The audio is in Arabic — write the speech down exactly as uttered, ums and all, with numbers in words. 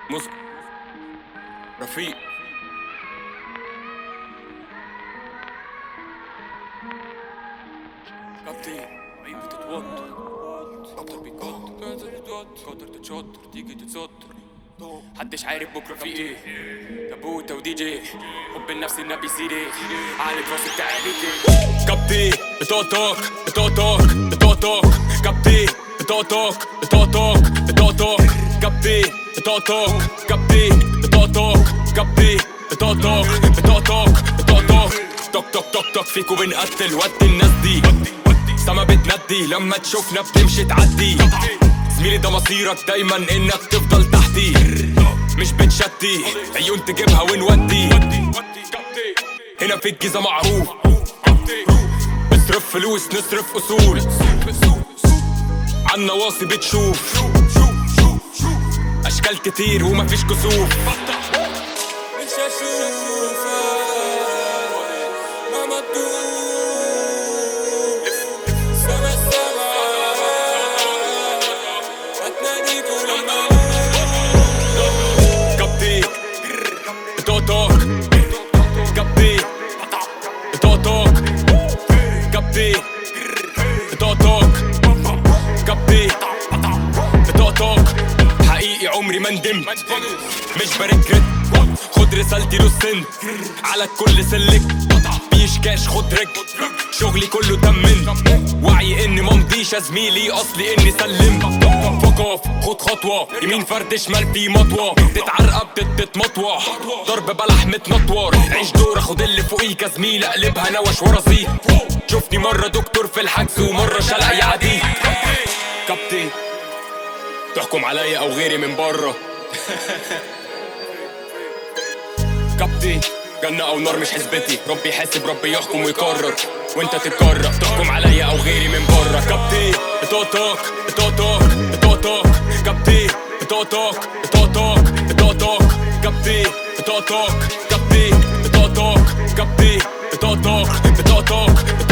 موسكو رفيق كابتن عين بتتوتر اكتر بيكتر كتر تتشطر تيجي تتستر محدش عارف بكره في ايه تابوته ودي جي حب النفس النبي سيدي على الراس بتاعي ليكي كابتن بتقطق بتقطق بتقطق كابتن بتقطق بتقطق بتقطق كابتن بتقطق كابتن بتقطق كابتن بتقطق بتقطق بتقطق طق طق طق طق فيكو بنقتل ود الناس دي سما بتندي لما تشوفنا بتمشي تعدي زميلي ده مصيرك دايما انك تفضل تحتي مش بتشتي عيون تجيبها ونودي هنا في الجيزة معروف اصرف فلوس نصرف اصول عالنا واصي بتشوف اشكال كتير ومفيش كسوف مش هشوفك مهما تدوب سما السما هتناديكوا لما كابتن بتقطق كابتن بتقطق كابتن بتقطق كابتن بتقطق حقيقي عمري ما ندمت مش بركرت خد رسالتي للسن على الكل سلك بيش كاش خد رج شغلي كله تمن وعي اني ممضيش يا زميلي اصلي اني سلم فقف خد خطوة يمين فرد شمال في مطوة تتعرقب تتمطوة ضرب بلح متنطور عيش دور خد اللي فوقيك يا زميل اقلبها نوش ورا زيت شوفني مرة دكتور في الحجز ومرة شلق يعدي كابتن تحكم عليا او غيري من بره كابتن جنة او نار مش حسبتي ربي يحاسب ربي يحكم ويقرر وانت تتجرأ تحكم عليا او غيري من بره كابتن بتقطق بتقطق بتقطق كابتن بتقطق بتقطق بتقطق كابتن بتقطق كابتن بتقطق كابتن بتقطق بتقطق